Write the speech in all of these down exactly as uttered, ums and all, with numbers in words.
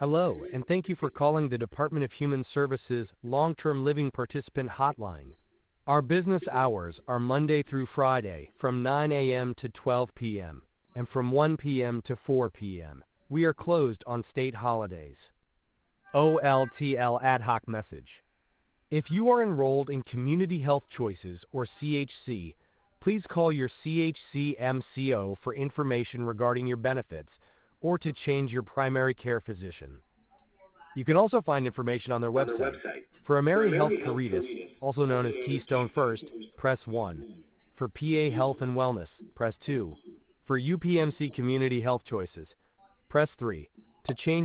Hello, and thank you for calling the Department of Human Services Long-Term Living Participant Hotline. Our business hours are Monday through Friday from nine a m to twelve p m and from one p m to four p m We are closed on state holidays. O L T L ad hoc message. If you are enrolled in Community Health Choices or C H C, please call your C H C M C O for information regarding your benefits or to change your primary care physician. You can also find information on their website. For Ameri Health Caritas, also known as Keystone First, press one. For P A Health and Wellness, press two. For U P M C Community Health Choices, press three. To change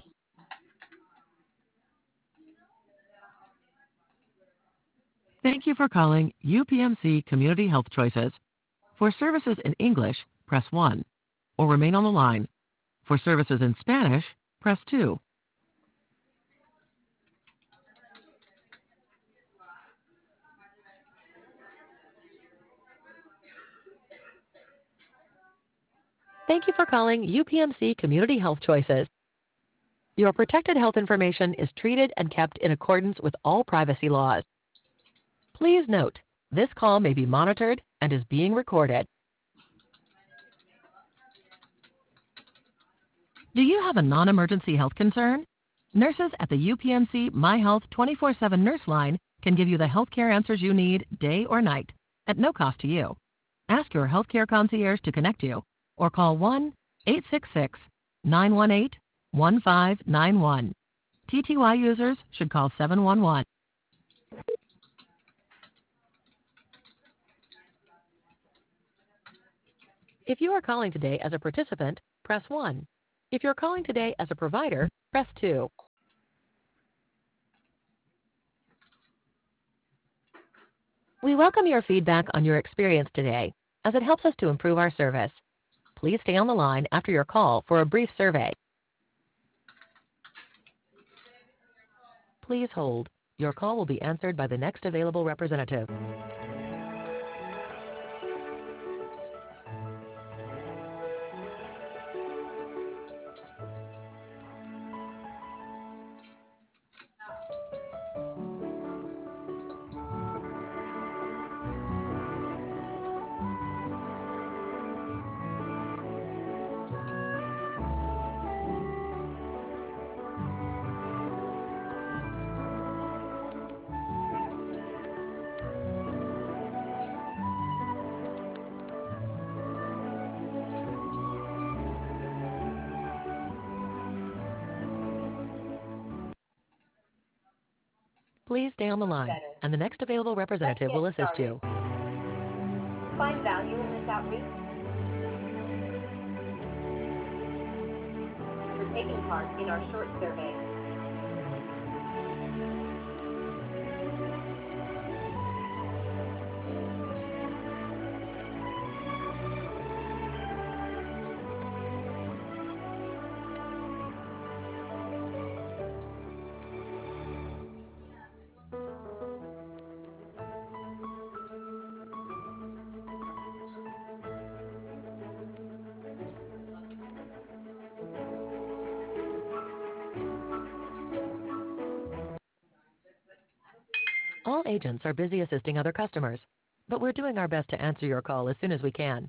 Thank you for calling U P M C Community Health Choices. For services in English, press one, or remain on the line. For services in Spanish, press two. Thank you for calling U P M C Community Health Choices. Your protected health information is treated and kept in accordance with all privacy laws. Please note, this call may be monitored and is being recorded. Do you have a non-emergency health concern? Nurses at the U P M C MyHealth twenty-four seven Nurse Line can give you the healthcare answers you need day or night at no cost to you. Ask your healthcare concierge to connect you or call one eight six six, nine one eight, one five nine one. T T Y users should call seven one one. If you are calling today as a participant, press one. If you're calling today as a provider, press two. We welcome your feedback on your experience today, as it helps us to improve our service. Please stay on the line after your call for a brief survey. Please hold. Your call will be answered by the next available representative. Please stay on the line, and the next available representative will assist started. you. Find value in this outreach? For taking part in our short survey. All agents are busy assisting other customers, but we're doing our best to answer your call as soon as we can.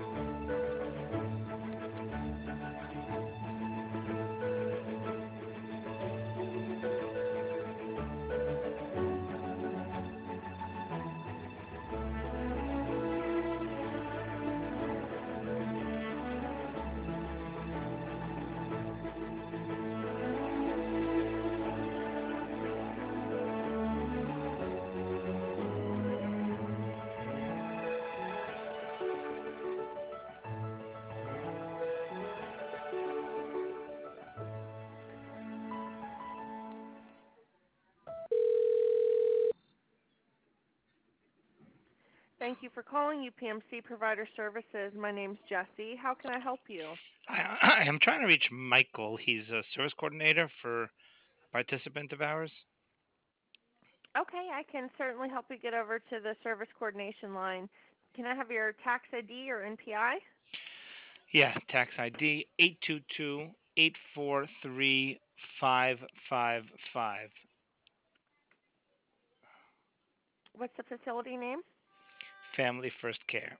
Thank you for calling U P M C Provider Services. My name's Jessie. How can I help you? I, I'm trying to reach Michael. He's a service coordinator for a participant of ours. Okay, I can certainly help you get over to the service coordination line. Can I have your tax I D or N P I? Yeah, tax I D eight two two eight four three five five five. What's the facility name? Family First Care.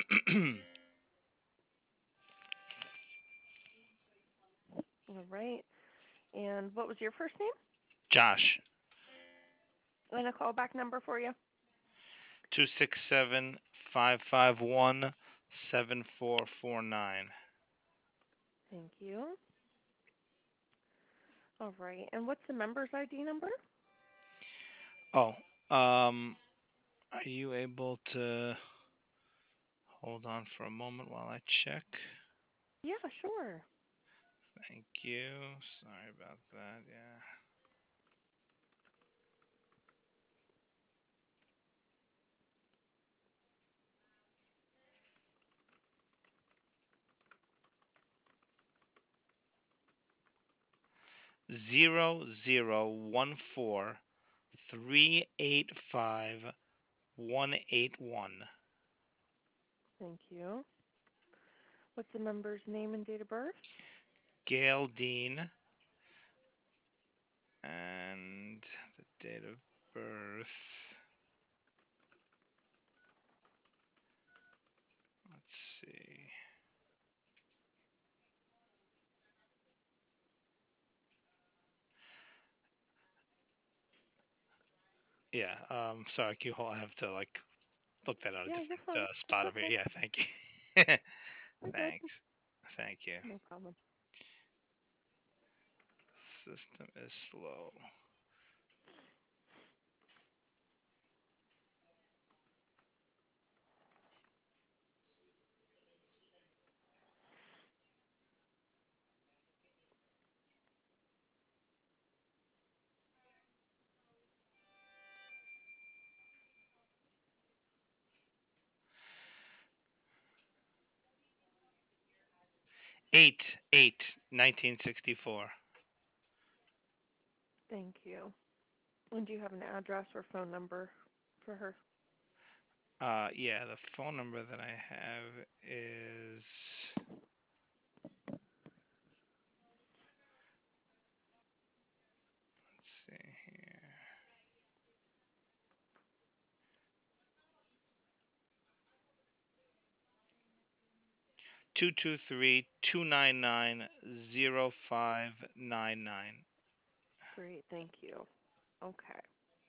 All right. And what was your first name? Josh. And a callback number for you? Two six seven five five one seven four four nine. Thank you. All right. And what's the member's I D number? Oh, um, are you able to hold on for a moment while I check? Yeah, sure. Thank you. Sorry about that. Yeah. Zero zero one four three eight five one eight one. Thank you. What's the member's name and date of birth? Gail Dean. And the date of birth. Let's see. Yeah. Um. Sorry, Q. I have to like look that out a Yeah, you're different fine. uh, It's spot over okay. here. Yeah. Thank you. You're good. Thanks. Thank you. No problem. System is slow. Eight eight nineteen sixty four. Thank you. And do you have an address or phone number for her? Uh. Yeah. The phone number that I have is. Let's see here. Two two three two nine nine zero five nine nine. Great. Thank you. Okay.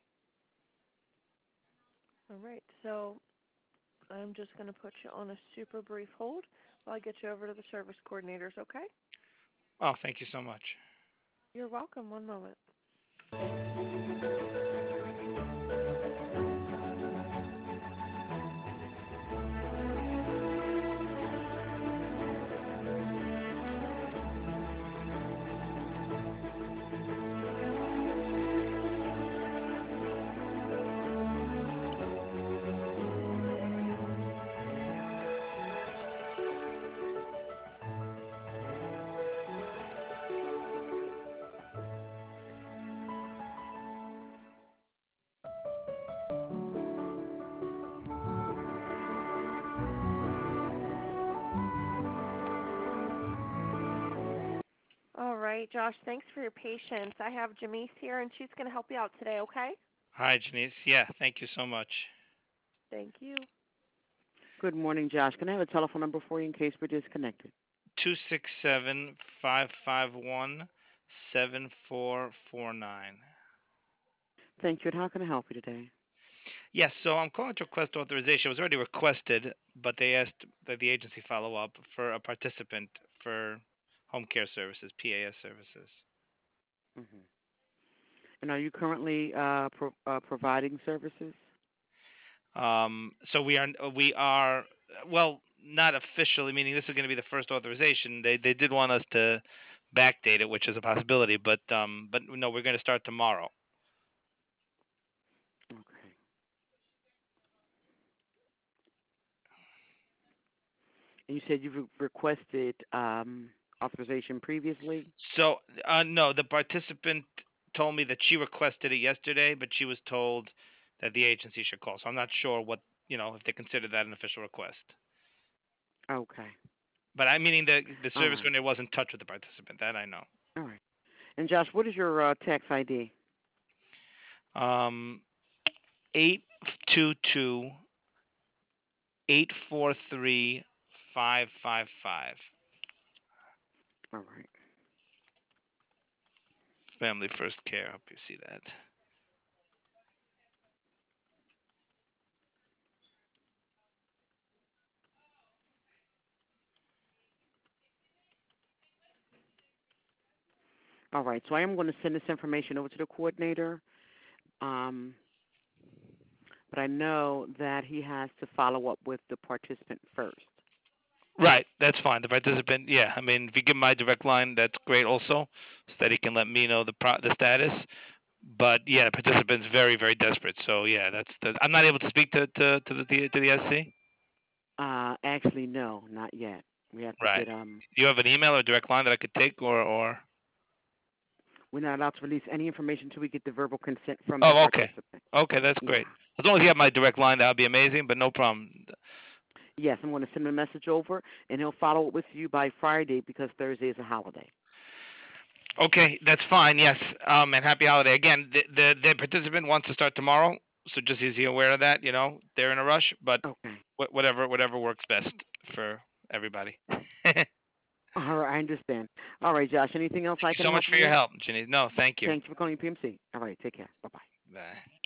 All right. So I'm just going to put you on a super brief hold while I get you over to the service coordinators, okay? Oh, thank you so much. You're welcome. One moment. All right, Josh, thanks for your patience. I have Jamise here, and she's going to help you out today, okay? Hi, Janice. Yeah, thank you so much. Thank you. Good morning, Josh. Can I have a telephone number for you in case we're disconnected? Two six seven five five one seven four four nine. Thank you. And how can I help you today? Yes, so I'm calling to request authorization. It was already requested, but they asked that the agency follow up for a participant for home care services, P A S services. hmm And are you currently uh, pro- uh, providing services? Um, so we are we are well, not officially, meaning this is going to be the first authorization. They they did want us to backdate it, which is a possibility, but um, but no, we're going to start tomorrow. Okay. And you said you've re- requested um, authorization previously? So uh, no, the participant told me that she requested it yesterday, but she was told that the agency should call. So I'm not sure what you know if they consider that an official request. Okay. But I meaning the the All service right. coordinator was in touch with the participant. That I know. All right. And Josh, what is your uh, tax I D? Um, eight two two eight four three five five five. All right. Family First Care. I hope you see that. All right. So I am going to send this information over to the coordinator. Um, but I know that he has to follow up with the participant first. Right, that's fine. The participant, yeah. I mean, if you give my direct line, that's great also, so that he can let me know the pro- the status. But yeah, the participant's very, very desperate. So yeah, that's the, I'm not able to speak to to to the to the S C. Uh, actually, no, not yet. We have to Right. get um. Do you have an email or direct line that I could take, or or? We're not allowed to release any information until we get the verbal consent from the Oh, okay. participant. Okay, that's great. Yeah. As long as you have my direct line, that would be amazing. But no problem. Yes, I'm going to send him a message over, and he'll follow up with you by Friday because Thursday is a holiday. Okay, that's fine. Yes. Um, and happy holiday again. The the, the participant wants to start tomorrow, so just is he aware of that? You know, they're in a rush, but Okay. wh- whatever whatever works best for everybody. All right, I understand. All right, Josh. Anything else I Thank you can so help much you for your with? help, Janine. No, thank you. Thank you for calling P M C. All right, take care. Bye bye. Bye.